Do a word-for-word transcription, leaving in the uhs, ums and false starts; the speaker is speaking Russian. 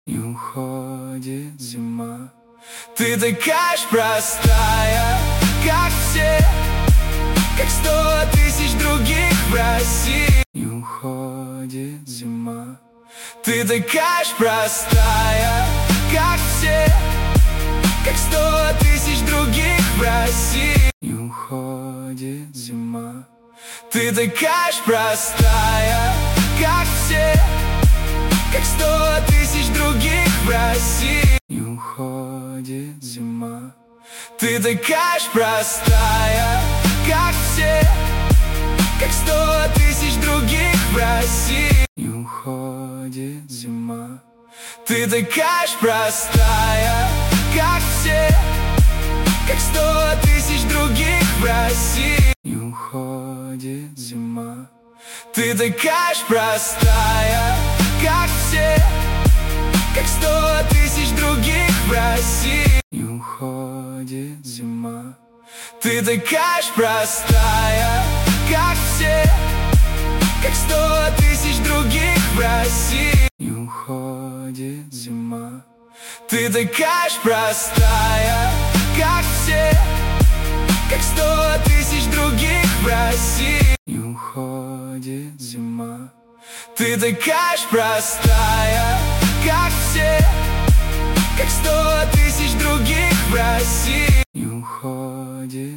И уходит зима. Ты такая ж простая, как все, как сто тысяч других в России. И уходит зима. Ты такая ж простая, как все, как сто тысяч других в России. И уходит зима. Ты такая ж простая, как все, как сто тысяч других в России. И уходит зима. Ты такая ж простая, как все, как сто тысяч других в России. И уходит зима. Ты такая ж простая, как все, как сто тысяч других в России. И уходит зима. Ты такая ж простая, как все, как сто тысяч других в России. И уходит зима. Ты такая ж простая, как все, как сто тысяч других в России. И уходит зима. Ты такая ж простая, как все, как сто тысяч других в России. И уходит зима. Ты такая ж простая, как все, как сто тысяч других в России.